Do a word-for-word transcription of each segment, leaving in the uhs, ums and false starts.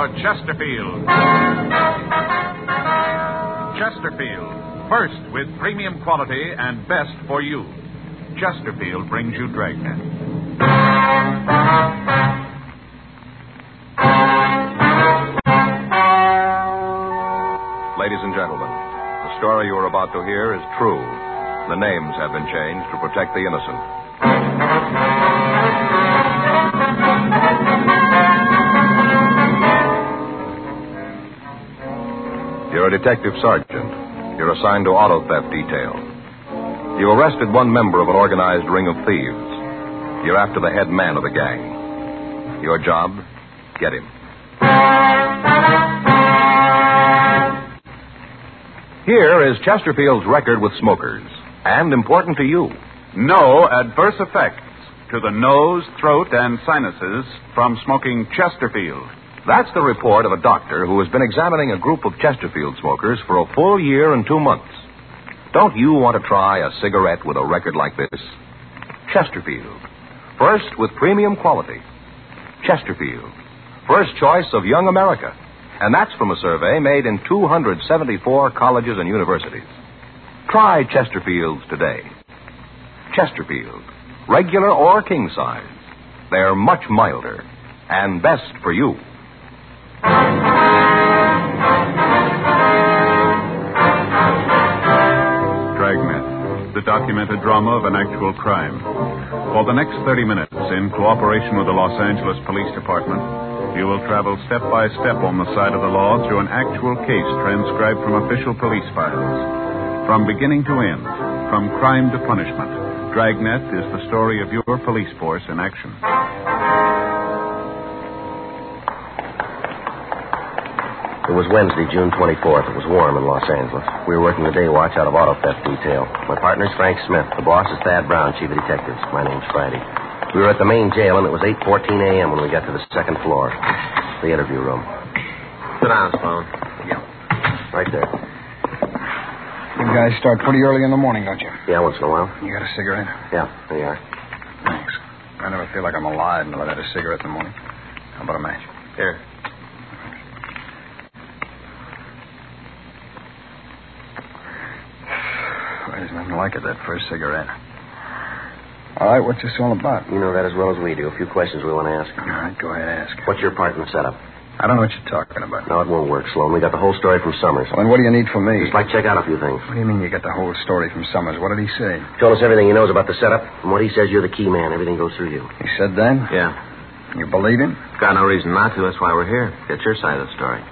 for Chesterfield. Chesterfield, first with premium quality and best for you. Chesterfield brings you Dragnet. Ladies and gentlemen, the story you are about to hear is true. The names have been changed to protect the innocent. You're a detective sergeant. You're assigned to auto theft detail. You arrested one member of an organized ring of thieves. You're after the head man of the gang. Your job? Get him. Here is Chesterfield's record with smokers, and important to you. No adverse effects to the nose, throat, and sinuses from smoking Chesterfield. That's the report of a doctor who has been examining a group of Chesterfield smokers for a full year and two months. Don't you want to try a cigarette with a record like this? Chesterfield. First with premium quality. Chesterfield. First choice of young America. And that's from a survey made in two hundred seventy-four colleges and universities. Try Chesterfields today. Chesterfield. Regular or king size. They're much milder and best for you. Dragnet, the documented drama of an actual crime. For the next thirty minutes, in cooperation with the Los Angeles Police Department, you will travel step by step on the side of the law through an actual case transcribed from official police files. From beginning to end, from crime to punishment, Dragnet is the story of your police force in action. It was Wednesday, June twenty-fourth. It was warm in Los Angeles. We were working the day watch out of auto theft detail. My partner's Frank Smith. The boss is Thad Brown, chief of detectives. My name's Friday. We were at the main jail, and it was eight fourteen a.m. when we got to the second floor, the interview room. Sit down, Sloan. Yeah. Right there. You guys start pretty early in the morning, don't you? Yeah, once in a while. You got a cigarette? Yeah, there you are. Thanks. I never feel like I'm alive until I've had a cigarette in the morning. How about a match? Here. Well, there's nothing like it, that first cigarette. All right, what's this all about? You know that as well as we do. A few questions we want to ask. All right, go ahead, ask. What's your part in the setup? I don't know what you're talking about. No, it won't work, Sloan. We got the whole story from Summers. Well, and what do you need from me? Just like check out a few things. What do you mean you got the whole story from Summers? What did he say? Told us everything he knows about the setup. From what he says, you're the key man. Everything goes through you. He said that? Yeah. You believe him? Got no reason not to. That's why we're here. Get your side of the story.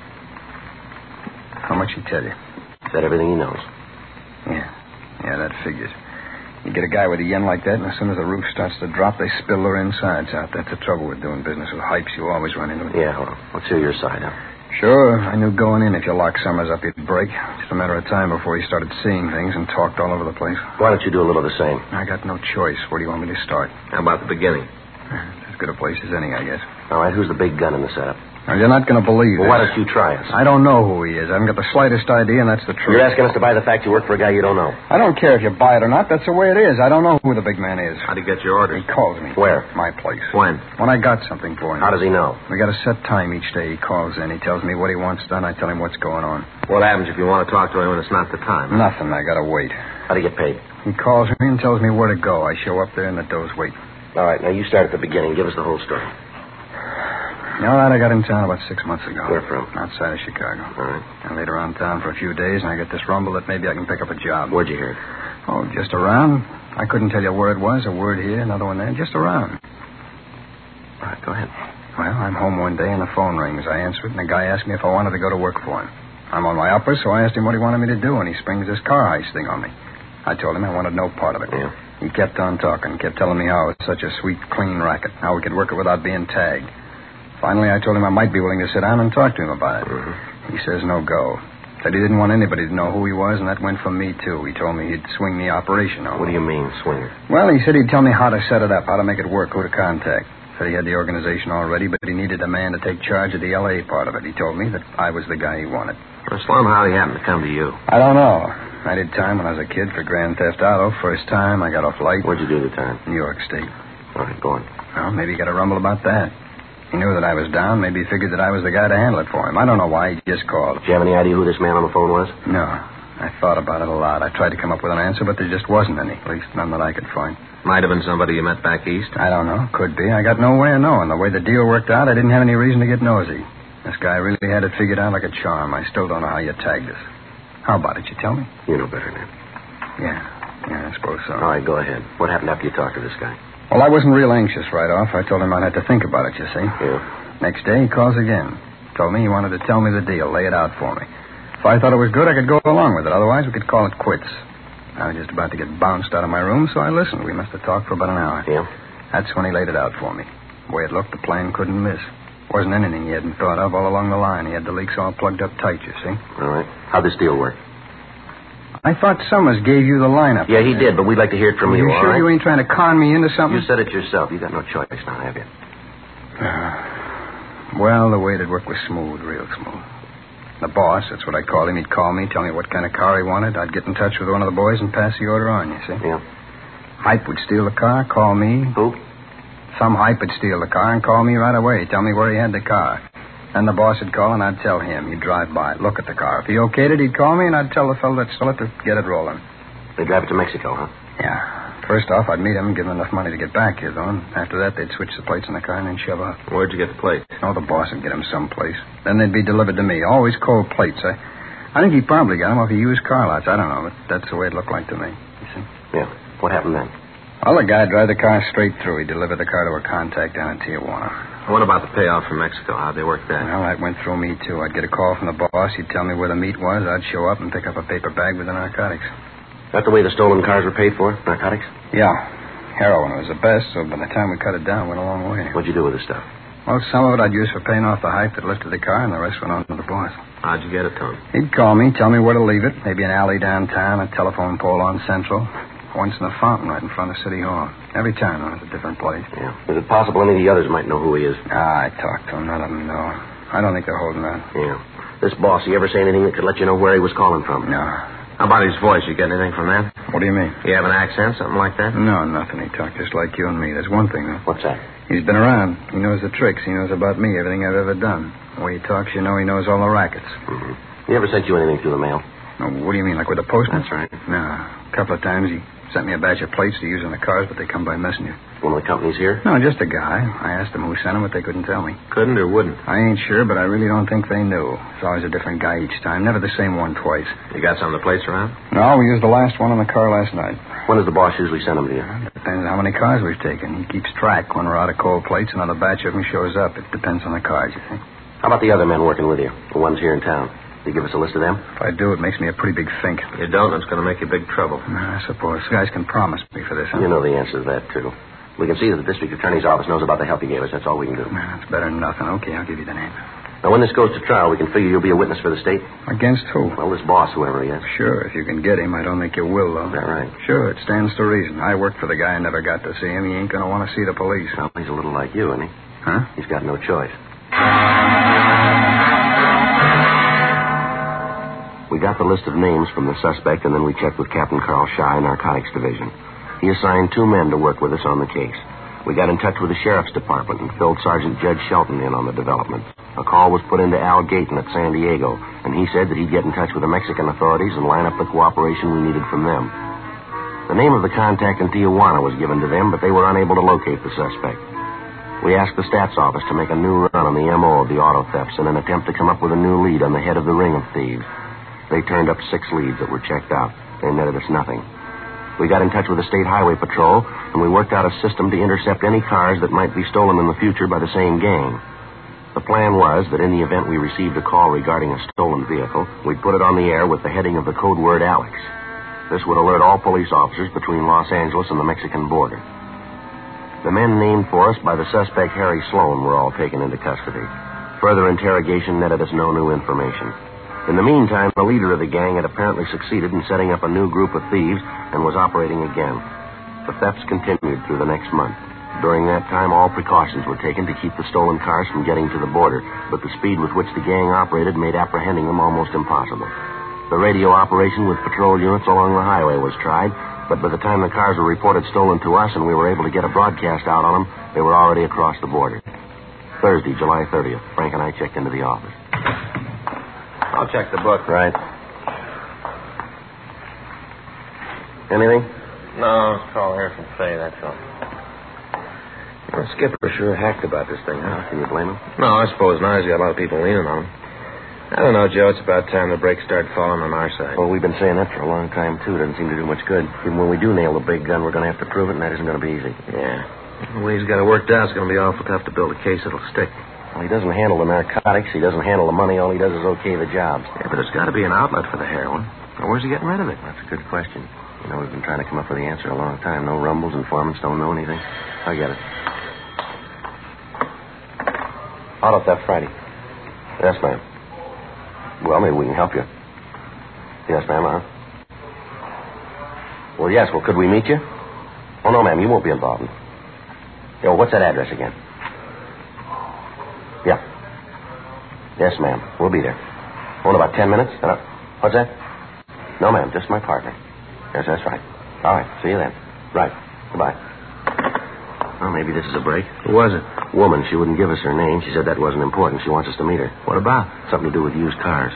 How much he tell you? Said everything he knows. Yeah. Yeah, that figures. You get a guy with a yen like that, and as soon as the roof starts to drop, they spill their insides out. That's the trouble with doing business with hypes. You always run into it. Yeah, well, let's hear your side, huh? Sure. I knew going in if you locked Summers up, he'd break. Just a matter of time before he started seeing things and talked all over the place. Why don't you do a little of the same? I got no choice. Where do you want me to start? How about the beginning? It's as good a place as any, I guess. All right, who's the big gun in the setup? Now, you're not going to believe Well, this. why don't you try us? I don't know who he is. I haven't got the slightest idea, and that's the truth. You're asking us to buy the fact you work for a guy you don't know. I don't care if you buy it or not. That's the way it is. I don't know who the big man is. How'd he get your orders? He calls me. Where? My place. When? When I got something for him. How does he know? We got a set time each day. He calls in. He tells me what he wants done. I tell him what's going on. What happens if you want to talk to him when it's not the time? Nothing. I got to wait. How'd he get paid? He calls me and tells me where to go. I show up there, and the doors wait. All right, now you start at the beginning. Give us the whole story. All right, I got in town about six months ago. Where from? Outside of Chicago. All right. I laid around town for a few days, and I get this rumble that maybe I can pick up a job. Where'd you hear it? Oh, just around. I couldn't tell you where it was. A word here, another one there. Just around. All right, go ahead. Well, I'm home one day, and the phone rings. I answer it, and the guy asked me if I wanted to go to work for him. I'm on my uppers, so I asked him what he wanted me to do, and he springs this car heist thing on me. I told him I wanted no part of it. Yeah. He kept on talking, kept telling me how it was such a sweet, clean racket, how we could work it without being tagged. Finally, I told him I might be willing to sit down and talk to him about it. Mm-hmm. He says no go. Said he didn't want anybody to know who he was, and that went from me, too. He told me he'd swing the operation on What me. do you mean, swing it? Well, he said he'd tell me how to set it up, how to make it work, who to contact. Said he had the organization already, but he needed a man to take charge of the L A part of it. He told me that I was the guy he wanted. Well, Slum, how did he happen to come to you? I don't know. I did time when I was a kid for Grand Theft Auto. First time, I got off light. Where'd you do the time? New York State. All right, go on. Well, maybe you got a rumble about that. He knew that I was down. Maybe he figured that I was the guy to handle it for him. I don't know why. He just called. Did you have any idea who this man on the phone was? No. I thought about it a lot. I tried to come up with an answer, but there just wasn't any. At least none that I could find. Might have been somebody you met back east. I don't know. Could be. I got no way of knowing. The way the deal worked out, I didn't have any reason to get nosy. This guy really had it figured out like a charm. I still don't know how you tagged us. How about it? You tell me? You know better, Ned. Yeah. Yeah, I suppose so. All right, go ahead. What happened after you talked to this guy? Well, I wasn't real anxious right off. I told him I'd have to think about it, you see. Yeah. Next day, he calls again. Told me he wanted to tell me the deal, lay it out for me. If I thought it was good, I could go along with it. Otherwise, we could call it quits. I was just about to get bounced out of my room, so I listened. We must have talked for about an hour. Yeah? That's when he laid it out for me. The way it looked, the plan couldn't miss. Wasn't anything he hadn't thought of all along the line. He had the leaks all plugged up tight, you see. All right. How'd this deal work? I thought Summers gave you the lineup. Yeah, he did, but we'd like to hear it from Are you, you all sure right? you ain't trying to con me into something? You said it yourself. You got no choice now, have you? Uh, well, the way it worked was smooth, real smooth. The boss, that's what I called him, he'd call me, tell me what kind of car he wanted. I'd get in touch with one of the boys and pass the order on, you see. Yeah. Hype would steal the car, call me. Who? Some hype would steal the car and call me right away, tell me where he had the car. Then the boss would call and I'd tell him. He'd drive by, look at the car. If he okayed it, he'd call me and I'd tell the fellow that sold it to get it rolling. They drive it to Mexico, huh? Yeah. First off, I'd meet him and give him enough money to get back here, though. And after that, they'd switch the plates in the car and then shove off. Where'd you get the plate? Oh, the boss would get them someplace. Then they'd be delivered to me. Always cold plates. I, I think he probably got them off the used car lots. I don't know, but that's the way it looked like to me. You see? Yeah. What happened then? Well, the guy'd drive the car straight through. He'd deliver the car to a contact down in Tijuana. What about the payoff from Mexico? How'd they work that? Well, that went through me, too. I'd get a call from the boss. He'd tell me where the meat was. I'd show up and pick up a paper bag with the narcotics. That the way the stolen cars were paid for? Narcotics? Yeah. Heroin was the best, so by the time we cut it down, it went a long way. What'd you do with the stuff? Well, some of it I'd use for paying off the hype that lifted the car, and the rest went on to the boss. How'd you get it to him? He'd call me, tell me where to leave it. Maybe an alley downtown, a telephone pole on Central. Once in a fountain right in front of City Hall. Every time it was a different place. Yeah. Is it possible any of the others might know who he is? Ah, I talked to him. None of them know. I don't think they're holding out. Yeah. This boss, he ever say anything that could let you know where he was calling from? No. How about his voice? You get anything from that? What do you mean? You have an accent, something like that? No, nothing. He talked just like you and me. There's one thing, though. What's that? He's been around. He knows the tricks. He knows about me, everything I've ever done. The way he talks, you know he knows all the rackets. Mm-hmm. He ever sent you anything through the mail? No, what do you mean, like with the postman? That's right. No. A couple of times he sent me a batch of plates to use on the cars, but they come by messenger. One of the companies here? No, just a guy. I asked them who sent them, but they couldn't tell me. Couldn't or wouldn't? I ain't sure, but I really don't think they knew. It's always a different guy each time. Never the same one twice. You got some of the plates around? No, we used the last one on the car last night. When does the boss usually send them to you? Depends on how many cars we've taken. He keeps track. When we're out of cold plates, another batch of them shows up. It depends on the cars, you think. How about the other men working with you? The ones here in town? You give us a list of them? If I do, it makes me a pretty big fink. You don't, it's going to make you big trouble. I suppose. You guys can promise me for this, huh? You know the answer to that, too. We can see that the district attorney's office knows about the help you gave us. That's all we can do. That's better than nothing. Okay, I'll give you the name. Now, when this goes to trial, we can figure you'll be a witness for the state? Against who? Well, this boss, whoever he is. Sure, if you can get him. I don't think you will, though. Is that right? Sure, it stands to reason. I worked for the guy and never got to see him. He ain't going to want to see the police. Well, he's a little like you, isn't he? Huh? He's got no choice. We got the list of names from the suspect, and then we checked with Captain Carl Shy, Narcotics Division. He assigned two men to work with us on the case. We got in touch with the Sheriff's Department and filled Sergeant Judge Shelton in on the developments. A call was put into Al Gayton at San Diego, and he said that he'd get in touch with the Mexican authorities and line up the cooperation we needed from them. The name of the contact in Tijuana was given to them, but they were unable to locate the suspect. We asked the stats office to make a new run on the M O of the auto thefts in an attempt to come up with a new lead on the head of the ring of thieves. They turned up six leads that were checked out. They netted us nothing. We got in touch with the State Highway Patrol, and we worked out a system to intercept any cars that might be stolen in the future by the same gang. The plan was that in the event we received a call regarding a stolen vehicle, we'd put it on the air with the heading of the code word Alex. This would alert all police officers between Los Angeles and the Mexican border. The men named for us by the suspect Harry Sloan were all taken into custody. Further interrogation netted us no new information. In the meantime, the leader of the gang had apparently succeeded in setting up a new group of thieves and was operating again. The thefts continued through the next month. During that time, all precautions were taken to keep the stolen cars from getting to the border, but the speed with which the gang operated made apprehending them almost impossible. The radio operation with patrol units along the highway was tried, but by the time the cars were reported stolen to us and we were able to get a broadcast out on them, they were already across the border. Thursday, July thirtieth. Frank and I checked into the office. I'll check the book. Right. Anything? No, it's call here from Faye, that's all. Well, Skipper sure hacked about this thing, huh? Can you blame him? No, I suppose not. He's got a lot of people leaning on him. I don't know, Joe. It's about time the brakes start falling on our side. Well, we've been saying that for a long time, too. It doesn't seem to do much good. Even when we do nail the big gun, we're going to have to prove it, and that isn't going to be easy. Yeah. The way he's got it worked out, it's going to be awful tough to build a case that'll stick. Well, he doesn't handle the narcotics. He doesn't handle the money. All he does is okay the jobs. Yeah, but there's got to be an outlet for the heroin. Or where's he getting rid of it? That's a good question. You know, we've been trying to come up with the answer a long time. No rumbles, informants don't know anything. I'll get it. Auto theft Friday. Yes, ma'am. Well, maybe we can help you. Yes, ma'am, huh? Well, yes. Well, could we meet you? Oh, no, ma'am. You won't be involved. Yo, what's that address again? Yeah. Yes, ma'am. We'll be there. Oh, in about ten minutes? Uh, what's that? No, ma'am. Just my partner. Yes, that's right. All right. See you then. Right. Goodbye. Well, maybe this is a break. Who was it? Woman. She wouldn't give us her name. She said that wasn't important. She wants us to meet her. What about? Something to do with used cars.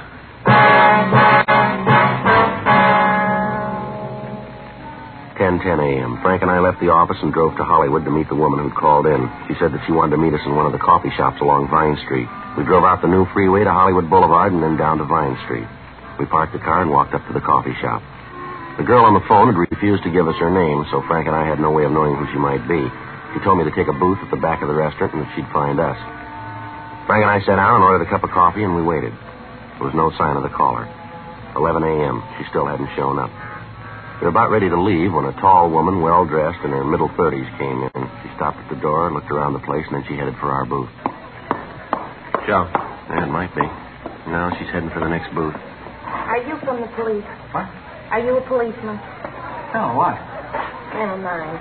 ten ten a.m. Frank and I left the office and drove to Hollywood to meet the woman who'd called in. She said that she wanted to meet us in one of the coffee shops along Vine Street. We drove out the new freeway to Hollywood Boulevard and then down to Vine Street. We parked the car and walked up to the coffee shop. The girl on the phone had refused to give us her name, so Frank and I had no way of knowing who she might be. She told me to take a booth at the back of the restaurant and that she'd find us. Frank and I sat down and ordered a cup of coffee, and we waited. There was no sign of the caller. eleven a.m. She still hadn't shown up. We were about ready to leave when a tall woman, well-dressed, in her middle thirties, came in. She stopped at the door, looked around the place, and then she headed for our booth. Joe. Yeah, it might be. No, she's heading for the next booth. Are you from the police? What? Are you a policeman? No, what? Never mind.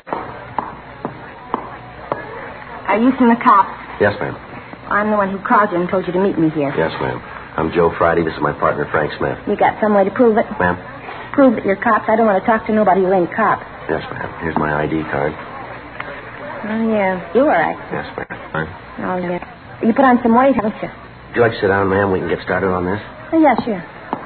Are you from the cops? Yes, ma'am. I'm the one who called you and told you to meet me here. Yes, ma'am. I'm Joe Friday. This is my partner, Frank Smith. You got some way to prove it? Ma'am? Prove that you're cops. I don't want to talk to nobody who ain't cops. Yes, ma'am. Here's my I D card. Oh, yeah. You all right? Yes, ma'am. Huh? Oh, yeah. You put on some weight, haven't you? Would you like to sit down, ma'am? We can get started on this. Oh, yeah, sure.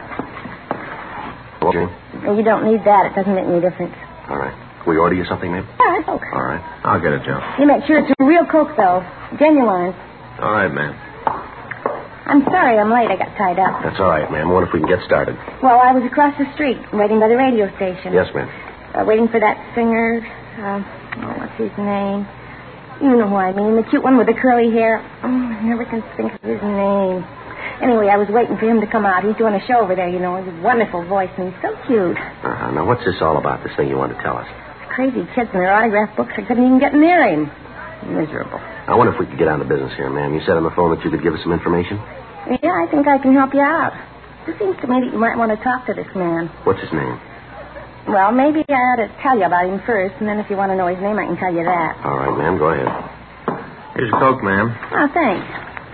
Okay. Well, you don't need that. It doesn't make any difference. All right. Can we order you something, ma'am? All right, Coke. All right. I'll get it, Joe. You make sure it's a real Coke, though. Genuine. All right, ma'am. I'm sorry I'm late. I got tied up. That's all right, ma'am. I wonder if we can get started. Well, I was across the street, waiting by the radio station. Yes, ma'am. Uh, waiting for that singer. Uh, oh, what's his name? You know who I mean. The cute one with the curly hair. Oh, I never can think of his name. Anyway, I was waiting for him to come out. He's doing a show over there, you know. With a wonderful voice, and he's so cute. Uh-huh. Now, what's this all about, this thing you want to tell us? Crazy kids and their autograph books. I couldn't even get near him. Miserable. I wonder if we could get on to business here, ma'am. You said on the phone that you could give us some information? Yeah, I think I can help you out. It seems to me that you might want to talk to this man. What's his name? Well, maybe I ought to tell you about him first, and then if you want to know his name, I can tell you that. All right, ma'am. Go ahead. Here's your Coke, ma'am. Oh, thanks.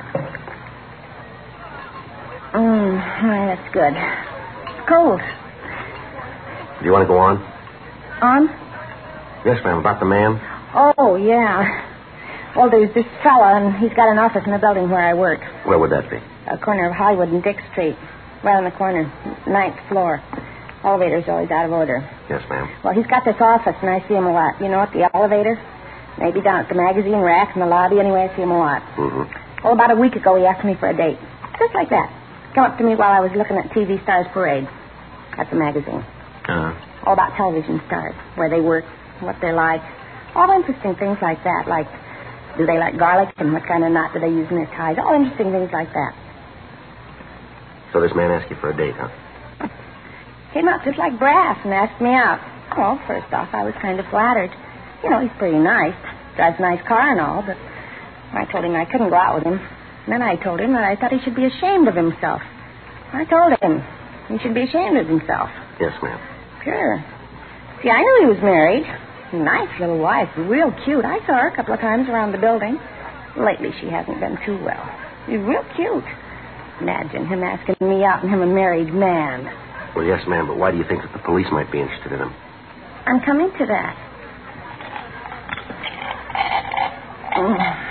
Mmm, that's good. It's cold. Do you want to go on? On? Yes, ma'am. About the man? Oh, yeah. Well, there's this fella, and he's got an office in the building where I work. Where would that be? A corner of Hollywood and Dick Street. Right on the corner. Ninth floor. Elevator's always out of order. Yes, ma'am. Well, he's got this office, and I see him a lot. You know, at the elevator. Maybe down at the magazine rack in the lobby. Anyway, I see him a lot. Mm-hmm. Well, about a week ago, he asked me for a date. Just like that. Come up to me while I was looking at T V Stars Parade. That's a magazine. Uh-huh. All about television stars. Where they work, what they're like. All interesting things like that. Like, do they like garlic and what kind of knot do they use in their ties? All interesting things like that. So this man asked you for a date, huh? Came up just like brass and asked me out. Well, first off, I was kind of flattered. You know, he's pretty nice. Drives a nice car and all, but I told him I couldn't go out with him. And then I told him that I thought he should be ashamed of himself. I told him he should be ashamed of himself. Yes, ma'am. Sure. See, I knew he was married. Nice little wife, real cute. I saw her a couple of times around the building. Lately, she hasn't been too well. She's real cute. Imagine him asking me out and him a married man. Well, yes, ma'am, but why do you think that the police might be interested in him? I'm coming to that. Mm.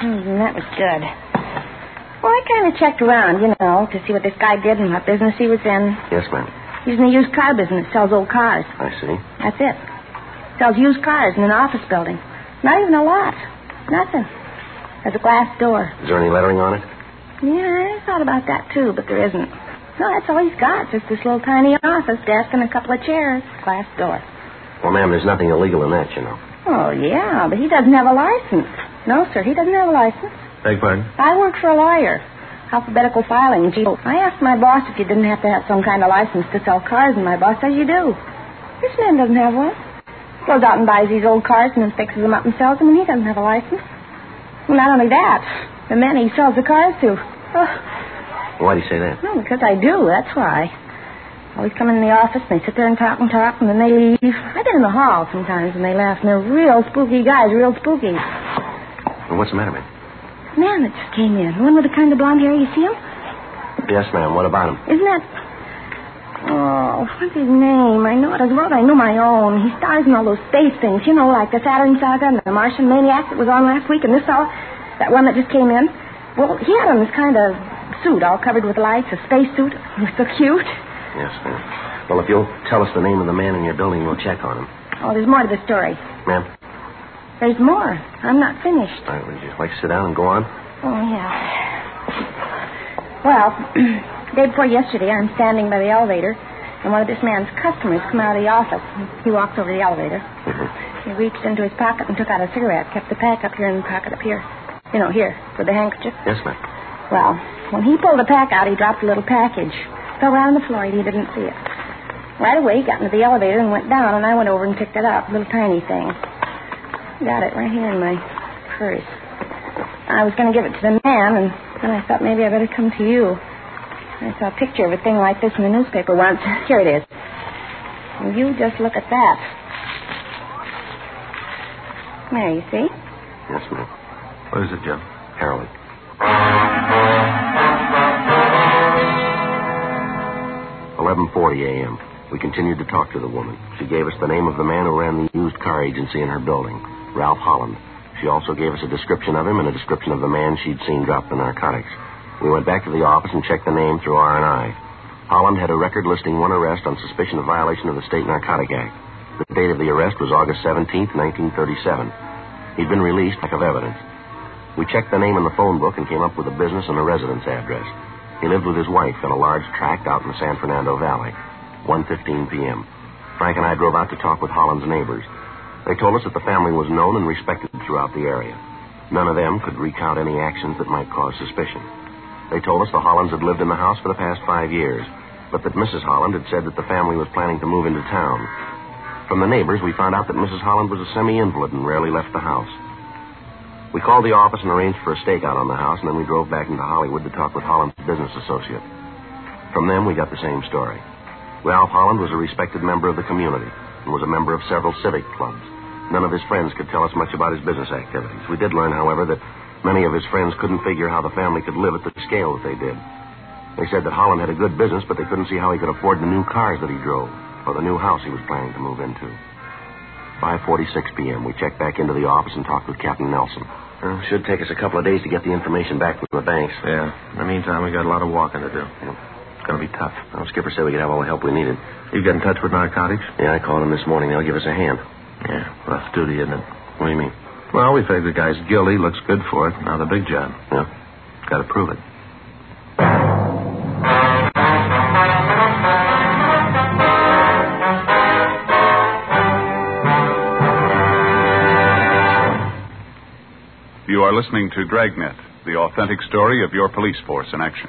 Mm, that was good. Well, I kind of checked around, you know, to see what this guy did and what business he was in. Yes, ma'am. He's in the used car business, sells old cars. I see. That's it. Sells used cars in an office building. Not even a lot. Nothing. There's a glass door. Is there any lettering on it? Yeah, I thought about that, too, but there isn't. No, that's all he's got. Just this little tiny office desk and a couple of chairs. Glass door. Well, ma'am, there's nothing illegal in that, you know. Oh, yeah, but he doesn't have a license. No, sir, he doesn't have a license. Beg pardon? I work for a lawyer. Alphabetical filing. Gee, I asked my boss if you didn't have to have some kind of license to sell cars, and my boss says you do. This man doesn't have one. Goes out and buys these old cars and then fixes them up and sells them, and he doesn't have a license. Well, not only that, the men he sells the cars to. Oh. Why do you say that? Well, because I do, that's why. Always come in the office, and they sit there and talk and talk, and then they leave. I've been in the hall sometimes, and they laugh, and they're real spooky guys, real spooky. Well, what's the matter, man? Man that just came in. The one with the kind of blonde hair, you see him? Yes, ma'am. What about him? Isn't that... Oh, what's his name? I know it as well as I know my own. He stars in all those space things, you know, like the Saturn Saga and the Martian Maniac that was on last week, and this all... That one that just came in. Well, he had on this kind of suit all covered with lights, a space suit. He was so cute. Yes, ma'am. Well, if you'll tell us the name of the man in your building, we'll check on him. Oh, there's more to the story. Ma'am? There's more. I'm not finished. All right, would you like to sit down and go on? Oh, yeah. Well, day before yesterday, I'm standing by the elevator, and one of this man's customers come out of the office. He walked over the elevator. Mm-hmm. He reached into his pocket and took out a cigarette, kept the pack up here in the pocket up here. You know, here, with the handkerchief. Yes, ma'am. Well, when he pulled the pack out, he dropped a little package. Fell right on the floor, and he didn't see it. Right away, he got into the elevator and went down, and I went over and picked it up, a little tiny thing. Got it right here in my purse. I was going to give it to the man, and then I thought maybe I better come to you. I saw a picture of a thing like this in the newspaper once. Here it is. And you just look at that. There, you see? Yes, ma'am. What is it, Joe? Heroin. eleven forty a.m. We continued to talk to the woman. She gave us the name of the man who ran the used car agency in her building, Ralph Holland. She also gave us a description of him and a description of the man she'd seen drop the narcotics. We went back to the office and checked the name through R and I. Holland had a record listing one arrest on suspicion of violation of the State Narcotic Act. The date of the arrest was August seventeenth, nineteen thirty-seven. He'd been released lack of evidence. We checked the name in the phone book and came up with a business and a residence address. He lived with his wife in a large tract out in the San Fernando Valley. one fifteen p.m. Frank and I drove out to talk with Holland's neighbors. They told us that the family was known and respected throughout the area. None of them could recount any actions that might cause suspicion. They told us the Hollands had lived in the house for the past five years, but that Missus Holland had said that the family was planning to move into town. From the neighbors, we found out that Missus Holland was a semi-invalid and rarely left the house. We called the office and arranged for a stakeout on the house, and then we drove back into Hollywood to talk with Holland's business associate. From them, we got the same story. Ralph Holland was a respected member of the community and was a member of several civic clubs. None of his friends could tell us much about his business activities. We did learn, however, that many of his friends couldn't figure how the family could live at the scale that they did. They said that Holland had a good business, but they couldn't see how he could afford the new cars that he drove or the new house he was planning to move into. five forty-six p.m. We checked back into the office and talked with Captain Nelson. Well, it should take us a couple of days to get the information back from the banks. Yeah. In the meantime, we got a lot of walking to do. Yeah. It's going to be tough. Well, Skipper said we could have all the help we needed. You get in touch with narcotics? Yeah, I called them this morning. They'll give us a hand. Yeah, rough duty, isn't it? What do you mean? Well, we figure the guy's guilty, looks good for it. Now the big job. Yeah? Got to prove it. You are listening to Dragnet, the authentic story of your police force in action.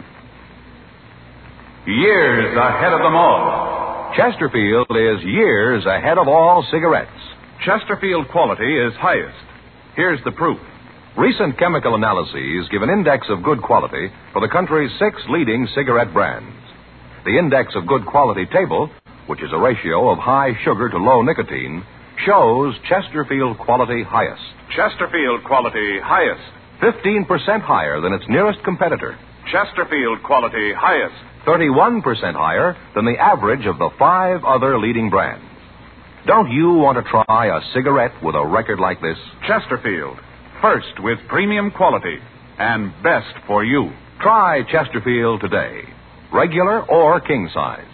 Years ahead of them all. Chesterfield is years ahead of all cigarettes. Chesterfield quality is highest. Here's the proof. Recent chemical analyses give an index of good quality for the country's six leading cigarette brands. The index of good quality table, which is a ratio of high sugar to low nicotine, shows Chesterfield quality highest. Chesterfield quality highest. fifteen percent higher than its nearest competitor. Chesterfield quality highest. thirty-one percent higher than the average of the five other leading brands. Don't you want to try a cigarette with a record like this? Chesterfield. first with premium quality and best for you. Try Chesterfield today, regular or king size.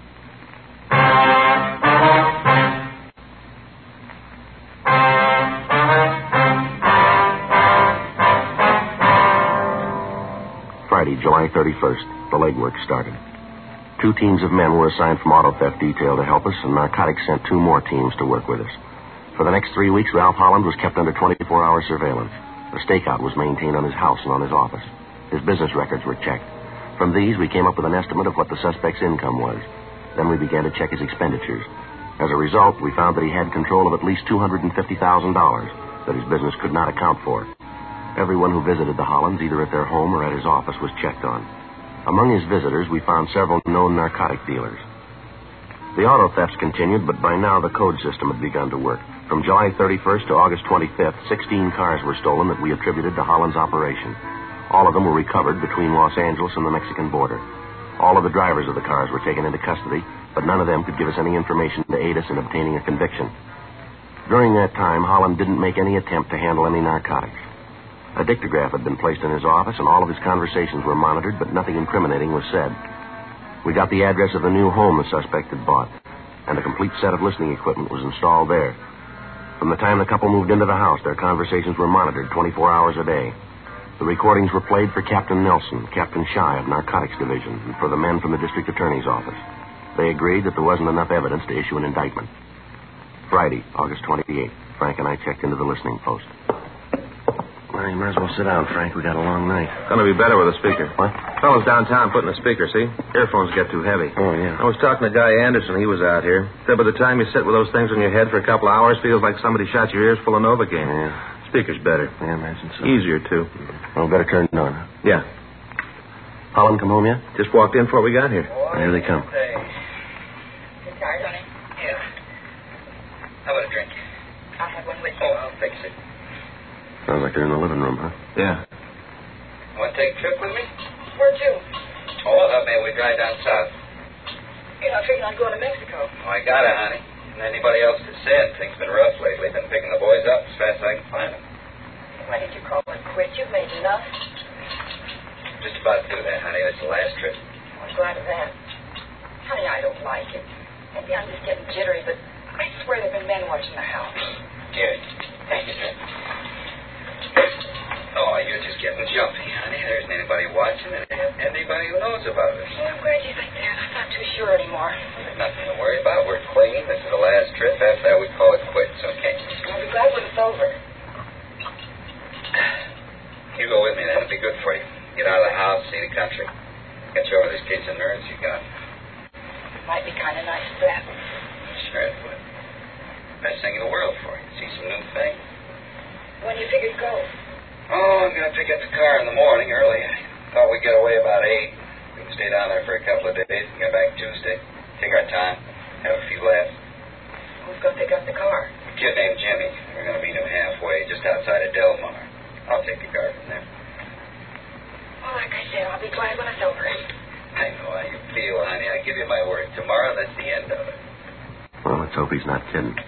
Friday, July thirty-first, the legwork started. Two teams of men were assigned from auto theft detail to help us, and narcotics sent two more teams to work with us. For the next three weeks, Ralph Holland was kept under twenty-four hour surveillance. A stakeout was maintained on his house and on his office. His business records were checked. From these, we came up with an estimate of what the suspect's income was. Then we began to check his expenditures. As a result, we found that he had control of at least two hundred fifty thousand dollars that his business could not account for. Everyone who visited the Hollands, either at their home or at his office, was checked on. Among his visitors, we found several known narcotic dealers. The auto thefts continued, but by now the code system had begun to work. From July thirty-first to August twenty-fifth, sixteen cars were stolen that we attributed to Holland's operation. All of them were recovered between Los Angeles and the Mexican border. All of the drivers of the cars were taken into custody, but none of them could give us any information to aid us in obtaining a conviction. During that time, Holland didn't make any attempt to handle any narcotics. A dictograph had been placed in his office, and all of his conversations were monitored, but nothing incriminating was said. We got the address of the new home the suspect had bought, and a complete set of listening equipment was installed there. From the time the couple moved into the house, their conversations were monitored twenty-four hours a day. The recordings were played for Captain Nelson, Captain Shy of Narcotics Division, and for the men from the district attorney's office. They agreed that there wasn't enough evidence to issue an indictment. Friday, August twenty-eighth, Frank and I checked into the listening post. Well, you might as well sit down, Frank. We got a long night. Gonna be better with a speaker. What? Fellas downtown putting a speaker, see? Earphones get too heavy. Oh, yeah. I was talking to Guy Anderson. He was out here. Said by the time you sit with those things on your head for a couple of hours, feels like somebody shot your ears full of Novocaine. Yeah. Speaker's better. Yeah, I imagine so. Easier, too. Well, better turn it on. Yeah. Holland come home yet? Just walked in before we got here. Here they come. Good night, honey. Yeah. How about a drink? I'll have one with you. Oh, I'll fix it. Sounds like they're in the living room, huh? Yeah. Want to take a trip with me? Where to? Oh, I thought maybe we'd drive down south. You know, I figured on going to Mexico. Oh, I got it, honey. And anybody else that said things been rough lately. Been picking the boys up as fast as I can find them. Why did you call it quits? You've made enough. Just about to do that, honey. That's the last trip. I'm glad of that. Honey, I don't like it. Maybe I'm just getting jittery, but I swear there have been men watching the house. Here. Thank you, sir. Oh, you're just getting jumpy, honey. There isn't anybody watching and anybody who knows about it. Yeah, I'm glad you think that. I'm not too sure anymore. There's nothing to worry about. We're clean. This is the last trip. After that, we call it quits, okay? I'll be glad when it's over. You go with me, then. It'll be good for you. Get out of the house, see the country. Get you over these kids and nerves you got. Might be kind of nice, that. Sure it would. Best thing in the world for you. See some new things. When do you figure to go? Oh, I'm going to pick up the car in the morning early. I thought we'd get away about eight. We can stay down there for a couple of days and get back Tuesday. Take our time. Have a few laughs. Who's going to pick up the car? A kid named Jimmy. We're going to meet him halfway, just outside of Del Mar. I'll take the car from there. Well, like I said, I'll be glad when it's over. I know how you feel, honey. I give you my word. Tomorrow, that's the end of it. Well, let's hope he's not kidding.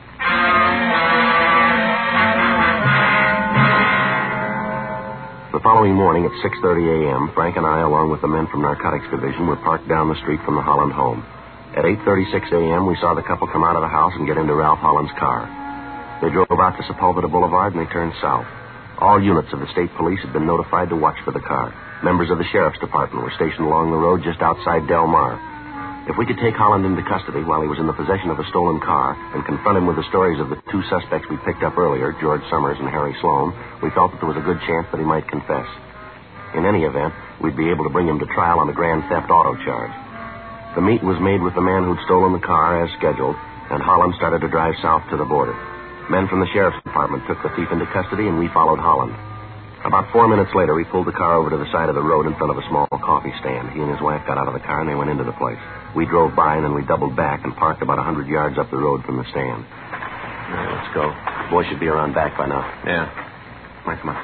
The following morning at six thirty a.m., Frank and I, along with the men from Narcotics Division, were parked down the street from the Holland home. At eight thirty-six a.m., we saw the couple come out of the house and get into Ralph Holland's car. They drove out to Sepulveda Boulevard and they turned south. All units of the state police had been notified to watch for the car. Members of the sheriff's department were stationed along the road just outside Del Mar. If we could take Holland into custody while he was in the possession of a stolen car and confront him with the stories of the two suspects we picked up earlier, George Summers and Harry Sloan, we felt that there was a good chance that he might confess. In any event, we'd be able to bring him to trial on the grand theft auto charge. The meet was made with the man who'd stolen the car as scheduled, and Holland started to drive south to the border. Men from the sheriff's department took the thief into custody, and we followed Holland. About four minutes later, we pulled the car over to the side of the road in front of a small coffee stand. He and his wife got out of the car, and they went into the place. We drove by, and then we doubled back and parked about a hundred yards up the road from the stand. All right, let's go. The boy should be around back by now. Yeah. All right, come on.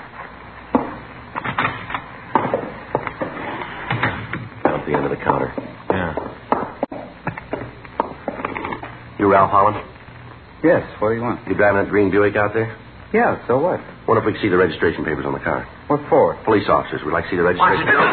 Down at the end of the counter. Yeah. You Ralph Holland? Yes, what do you want? You driving that green Buick out there? Yeah, so what? Wonder if we can see the registration papers on the car. What for? Police officers. We'd like to see the registration papers.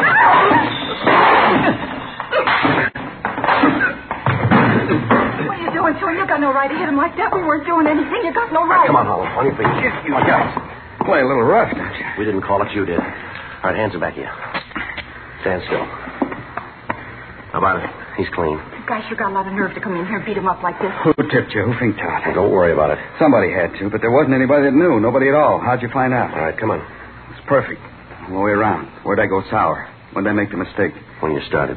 What are you doing to him? You got no right to hit him like that. We weren't doing anything. You got no right. Come on, Holland. On your feet. You guys play a little rough, don't you? We didn't call it. You did. All right, hands are back here. Stand still. How about it? He's clean. You guys sure got a lot of nerve to come in here and beat him up like this. Who tipped you? Who think Todd? Well, don't worry about it. Somebody had to, but there wasn't anybody that knew. Nobody at all. How'd you find out? All right, come on. It's perfect. All the way around. Where'd I go sour? When'd I make the mistake? When you started.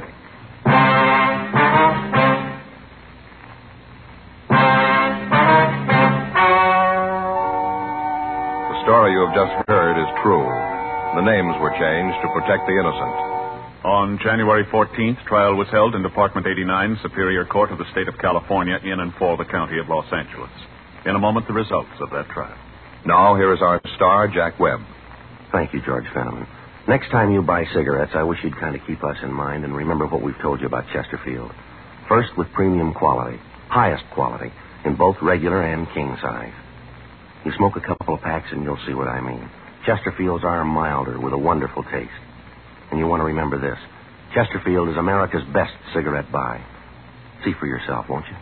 The story you have just heard is true. The names were changed to protect the innocent. On January fourteenth, trial was held in Department eighty-nine, Superior Court of the State of California, in and for the County of Los Angeles. In a moment, the results of that trial. Now, here is our star, Jack Webb. Thank you, George Fenneman. Next time you buy cigarettes, I wish you'd kind of keep us in mind and remember what we've told you about Chesterfield. First, with premium quality, highest quality, in both regular and king size. You smoke a couple of packs and you'll see what I mean. Chesterfields are milder with a wonderful taste. And you want to remember this. Chesterfield is America's best cigarette buy. See for yourself, won't you?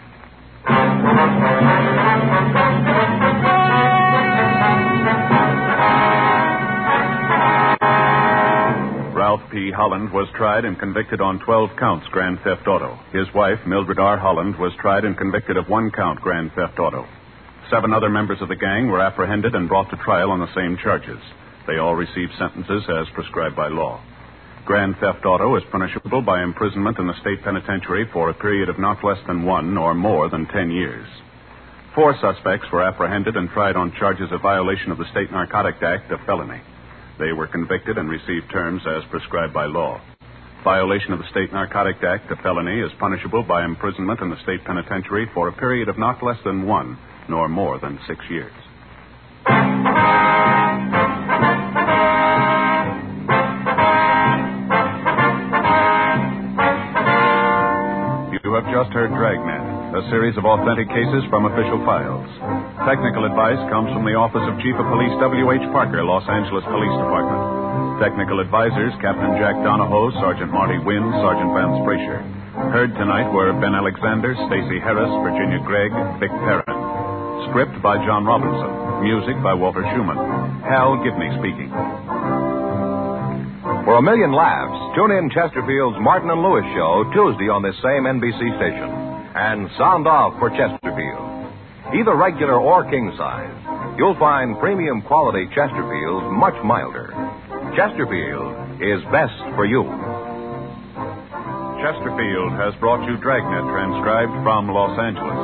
Ralph P. Holland was tried and convicted on twelve counts grand theft auto. His wife, Mildred R. Holland, was tried and convicted of one count grand theft auto. Seven other members of the gang were apprehended and brought to trial on the same charges. They all received sentences as prescribed by law. Grand theft auto is punishable by imprisonment in the state penitentiary for a period of not less than one or more than ten years. Four suspects were apprehended and tried on charges of violation of the State Narcotic Act, a felony. They were convicted and received terms as prescribed by law. Violation of the State Narcotic Act, a felony, is punishable by imprisonment in the state penitentiary for a period of not less than one nor more than six years. You have just heard Dragnet, a series of authentic cases from official files. Technical advice comes from the Office of Chief of Police W H. Parker, Los Angeles Police Department. Technical advisors, Captain Jack Donahoe, Sergeant Marty Wynn, Sergeant Vance Frazier. Heard tonight were Ben Alexander, Stacey Harris, Virginia Gregg, Vic Perrin. Script by John Robinson. Music by Walter Schumann. Hal Gibney speaking. For a million laughs, tune in Chesterfield's Martin and Lewis show Tuesday on this same N B C station. And sound off for Chesterfield. Either regular or king size, you'll find premium quality Chesterfield much milder. Chesterfield is best for you. Chesterfield has brought you Dragnet, transcribed from Los Angeles.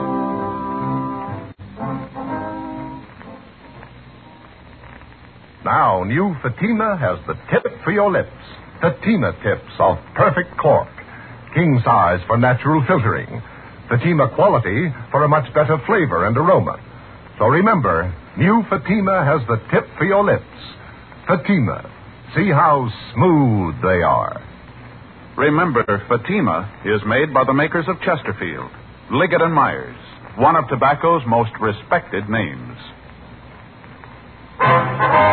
Now, new Fatima has the tip for your lips. Fatima tips of perfect cork. King size for natural filtering. Fatima quality for a much better flavor and aroma. So remember, new Fatima has the tip for your lips. Fatima. See how smooth they are. Remember, Fatima is made by the makers of Chesterfield, Liggett and Myers, one of tobacco's most respected names.